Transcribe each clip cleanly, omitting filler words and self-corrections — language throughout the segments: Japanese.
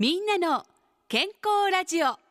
みんなの健康ラジオ。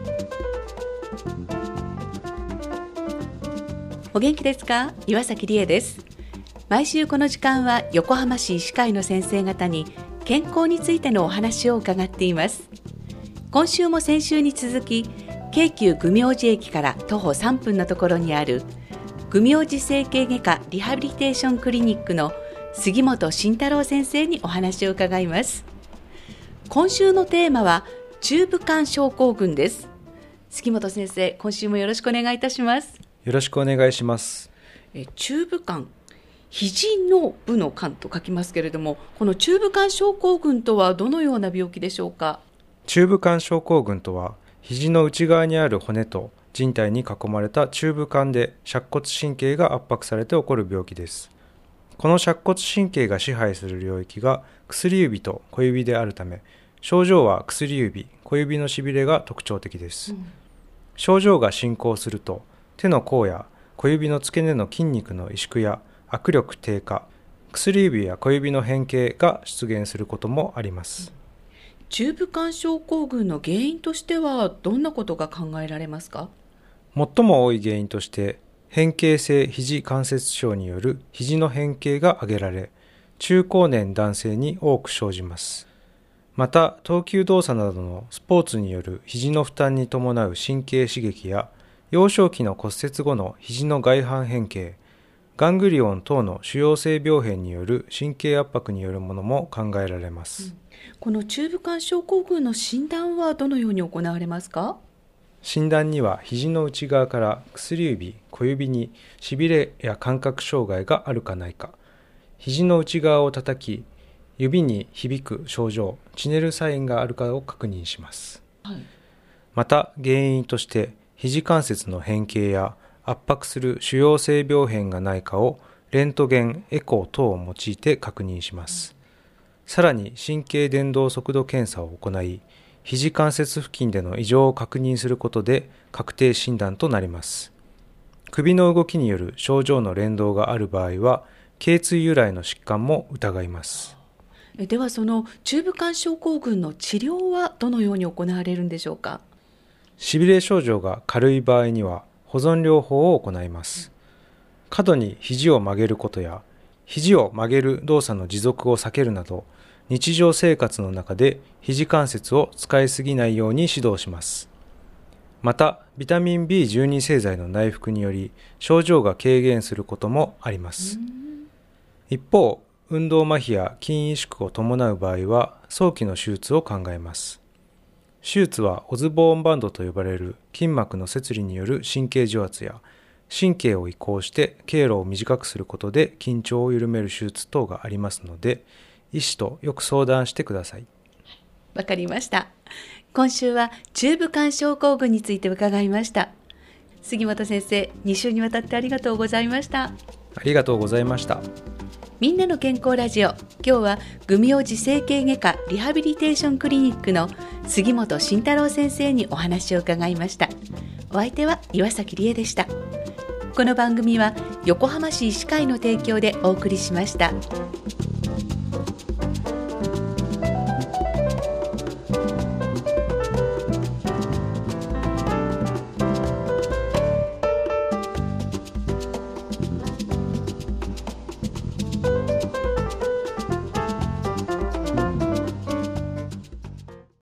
お元気ですか？岩崎理恵です。毎週この時間は横浜市医師会の先生方に健康についてのお話を伺っています。今週も先週に続き、京急愚明寺駅から徒歩3分のところにある愚明寺整形外科リハビリテーションクリニックの杉本慎太郎先生にお話を伺います。今週のテーマは中部間症候群です。杉本先生、今週もよろしくお願いいたします。 よろしくお願いします。 中部間、肘の部の間と書きますけれども、この中部間症候群とはどのような病気でしょうか？ 中部間症候群とは、肘の内側にある骨と靭帯に囲まれた中部間で尺骨神経が圧迫されて起こる病気です。この尺骨神経が支配する領域が薬指と小指であるため、症状は薬指、小指のしびれが特徴的です。症状が進行すると、手の甲や小指の付け根の筋肉の萎縮や握力低下、薬指や小指の変形が出現することもあります。 中部間症候群の原因としてはどんなことが考えられますか？ 最も多い原因として、変形性肘関節症による肘の変形が挙げられ、中高年男性に多く生じます。また、投球動作などのスポーツによる肘の負担に伴う神経刺激や、幼少期の骨折後の肘の外反変形、ガングリオン等の腫瘍性病変による神経圧迫によるものも考えられます。 この中部間症候群の診断はどのように行われますか？ 診断には肘の内側から薬指、小指にしびれや感覚障害があるかないか、肘の内側を叩き、指に響く症状、チネルサインがあるかを確認します。また、原因として肘関節の変形や圧迫する腫瘍性病変がないかをレントゲン、エコー等を用いて確認します。さらに神経伝導速度検査を行い、肘関節付近での異常を確認することで確定診断となります。首の動きによる症状の連動がある場合は、頸椎由来の疾患も疑います。 ではその中部間症候群の治療はどのように行われるんでしょうか？ しびれ症状が軽い場合には保存療法を行います。過度に肘を曲げることや、肘を曲げる動作の持続を避けるなど、日常生活の中で肘関節を使いすぎないように指導します。また、ビタミン B12 製剤の内服により症状が軽減することもあります。一方、運動麻痺や筋萎縮を伴う場合は早期の手術を考えます。手術はオズボーンバンドと呼ばれる筋膜の摂理による神経除圧や、神経を移行して経路を短くすることで緊張を緩める手術等がありますので、医師とよく相談してください。 わかりました。今週は中部間症候群について伺いました。杉本先生、2週にわたってありがとうございました。 ありがとうございました。 みんなの健康ラジオ、今日は愚明寺整形外科リハビリテーションクリニックの杉本慎太郎先生にお話を伺いました。お相手は岩崎理恵でした。この番組は横浜市医師会の提供でお送りしました。